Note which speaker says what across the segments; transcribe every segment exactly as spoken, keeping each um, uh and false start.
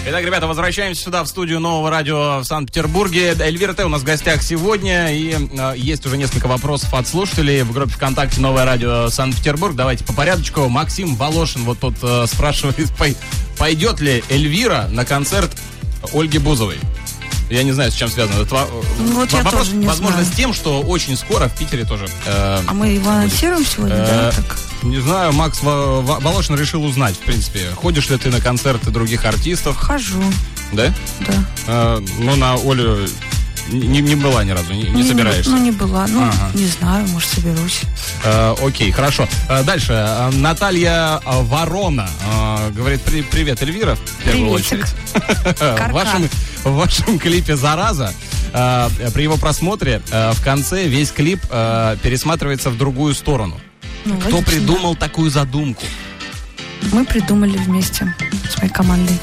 Speaker 1: Итак, ребята, возвращаемся сюда, в студию Нового радио в Санкт-Петербурге. Эльвира Т. у нас в гостях сегодня. И э, есть уже несколько вопросов от слушателей в группе ВКонтакте Новое радио Санкт-Петербург. Давайте по порядочку. Максим Волошин вот тут э, спрашивает, пойдет ли Эльвира на концерт Ольги Бузовой? Я не знаю, с чем связано. Это,
Speaker 2: ну, вот
Speaker 1: вопрос,
Speaker 2: я тоже не
Speaker 1: возможно,
Speaker 2: знаю.
Speaker 1: С тем, что очень скоро в Питере тоже... Э,
Speaker 2: а мы его анонсируем сегодня, э, да? Так?
Speaker 1: Не знаю, Макс Волошин решил узнать, в принципе. Ходишь ли ты на концерты других артистов?
Speaker 2: Хожу.
Speaker 1: Да?
Speaker 2: Да.
Speaker 1: Э, ну, на Олю не, не была ни разу, не, не, не собираешься?
Speaker 2: Ну, не была. Ну, ага. Не знаю, может, соберусь.
Speaker 1: Э, окей, хорошо. Э, дальше. Э, Наталья Ворона э, говорит, при, привет, Эльвира, в первую очередь. В вашем, в вашем клипе «Зараза» э, при его просмотре э, в конце весь клип э, пересматривается в другую сторону. Ну, кто логично, придумал да. такую задумку?
Speaker 2: Мы придумали вместе с моей командой.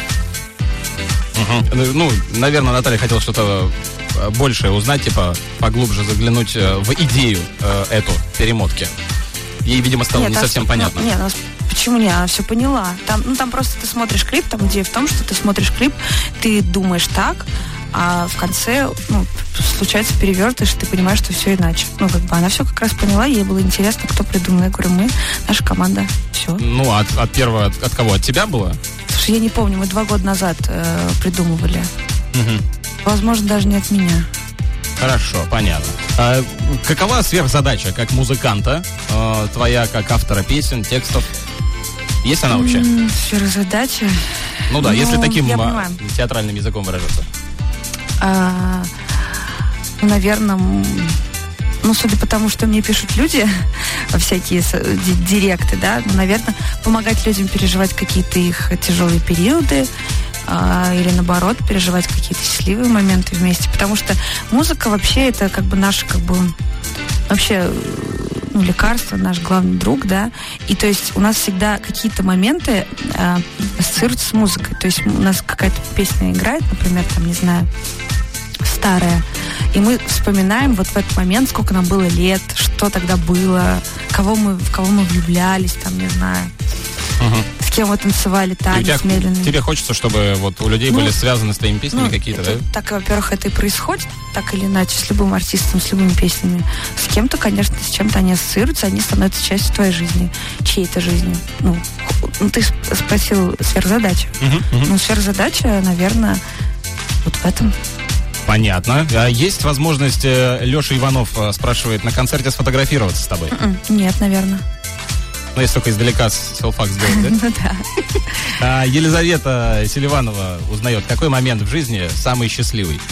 Speaker 1: Угу. Ну, наверное, Наталья хотела что-то большее узнать, типа поглубже заглянуть в идею э, эту перемотки. Ей, видимо, стало нет, не совсем
Speaker 2: а,
Speaker 1: понятно.
Speaker 2: Ну, нет, ну, почему не? Она все поняла. Там, ну, там просто ты смотришь клип, там идея в том, что ты смотришь клип, ты думаешь так, а в конце, ну, случается перевертыш, ты понимаешь, что все иначе. Ну, как бы она все как раз поняла, ей было интересно, кто придумал. Я говорю, мы, наша команда, все.
Speaker 1: Ну, от, от первого, от, от кого? От тебя было?
Speaker 2: Слушай, я не помню, мы два года назад э, придумывали.
Speaker 1: Угу.
Speaker 2: Возможно, даже не от меня.
Speaker 1: Хорошо, понятно. А какова сверхзадача как музыканта, э, твоя как автора песен, текстов? Есть она вообще?
Speaker 2: М-м, сверхзадача?
Speaker 1: Ну да, ну, если таким
Speaker 2: а,
Speaker 1: театральным языком выражаться.
Speaker 2: А, наверное, ну, судя по тому, что мне пишут люди, всякие директы, да, ну, наверное, помогать людям переживать какие-то их тяжелые периоды, а, или, наоборот, переживать какие-то счастливые моменты вместе. Потому что музыка вообще это как бы наш, как бы, вообще, ну, лекарство, наш главный друг, да. И то есть у нас всегда какие-то моменты а, ассоциируются с музыкой. То есть у нас какая-то песня играет, например, там, не знаю, старая. И мы вспоминаем вот в этот момент, сколько нам было лет, что тогда было, кого мы, в кого мы влюблялись, там, не знаю. Угу. С кем мы танцевали танец медленный.
Speaker 1: Тебе хочется, чтобы вот у людей ну, были связаны с твоими песнями ну, какие-то,
Speaker 2: это,
Speaker 1: да?
Speaker 2: Так, во-первых, это и происходит, так или иначе, с любым артистом, с любыми песнями. С кем-то, конечно, с чем-то они ассоциируются, они становятся частью твоей жизни, чьей-то жизни. Ну, ну ты спросил сверхзадача. Угу, угу. Ну, сверхзадача, наверное, вот в этом.
Speaker 1: Понятно. А есть возможность, Леша Иванов спрашивает, на концерте сфотографироваться с тобой?
Speaker 2: Нет, наверное.
Speaker 1: Ну, если только издалека селфак сделать, да?
Speaker 2: Ну, да.
Speaker 1: А Елизавета Селиванова узнает, какой момент в жизни самый счастливый?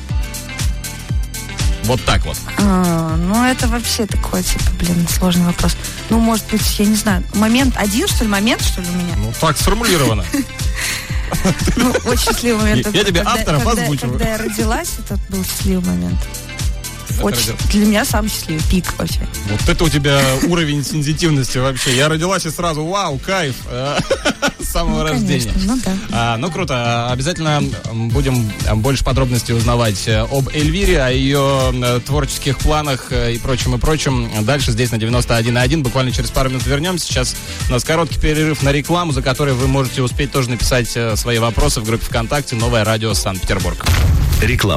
Speaker 1: Вот так вот.
Speaker 2: А, ну, это вообще такой, типа, блин, сложный вопрос. Ну, может быть, я не знаю, момент один, что ли, момент, что ли, у меня?
Speaker 1: Ну, так сформулировано.
Speaker 2: Ну, очень счастливый момент.
Speaker 1: Я тебе авторов озвучиваю.
Speaker 2: Когда я родилась, это был счастливый момент. Очень, для меня самый счастливый пик вообще.
Speaker 1: Вот это у тебя уровень сензитивности вообще. Я родилась и сразу, вау, кайф. С самого
Speaker 2: ну,
Speaker 1: рождения.
Speaker 2: Конечно, ну да.
Speaker 1: А, ну круто. Обязательно будем больше подробностей узнавать об Эльвире, о ее творческих планах и прочем, и прочем. Дальше здесь на девяносто один и один. Буквально через пару минут вернемся. Сейчас у нас короткий перерыв на рекламу, за который вы можете успеть тоже написать свои вопросы в группе ВКонтакте «Новое радио Санкт-Петербург».
Speaker 3: Реклама.